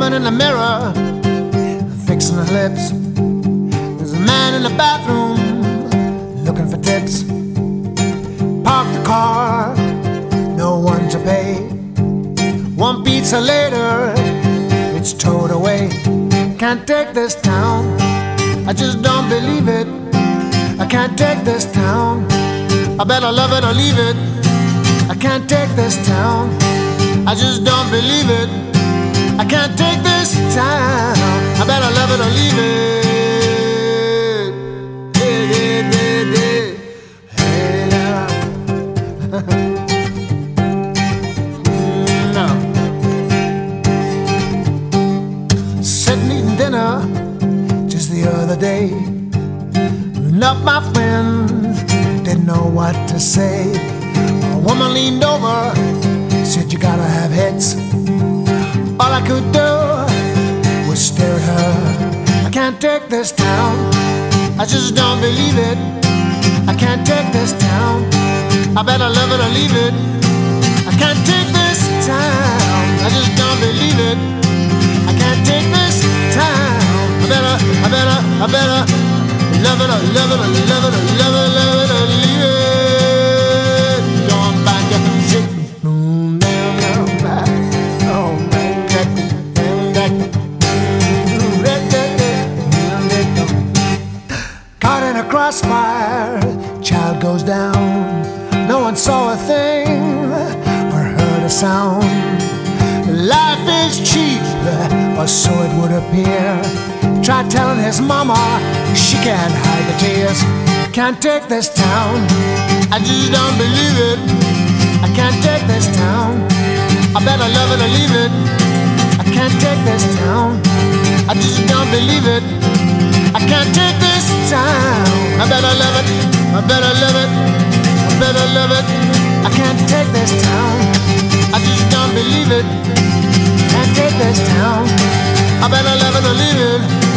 woman in the mirror fixing her lips. There's a man in the bathroom looking for tips. Park the car, no one to pay. One pizza later, it's towed away. Can't take this town, I just don't believe it. I can't take this town, I better love it or leave it. I can't take this town, I just don't believe it. I can't take this town, I better love it or leave it. Hey, now. No. Sitting eating dinner just the other day. Enough my friends didn't know what to say. A woman leaned over, said you gotta have hits. All I could do was stare at her. I can't take this town, I just don't believe it. I can't take this town, I better love it or leave it. I can't take this town, I just don't believe it. I can't take this town, I better love it or love it or love it or love it, love it or leave it. Going back to shit. Caught in a crossfire, child goes down. No one saw a thing or heard a sound. Life is cheap, or so it would appear. Try telling his mama, she can't hide the tears. Can't take this town, I just don't believe it. I can't take this town, I better love it or leave it. I can't take this town, I just don't believe it. I can't take this town, I better love it, I better love it, I better love it. I can't take this town, I just don't believe it. Can't take this town, I better love it or leave it.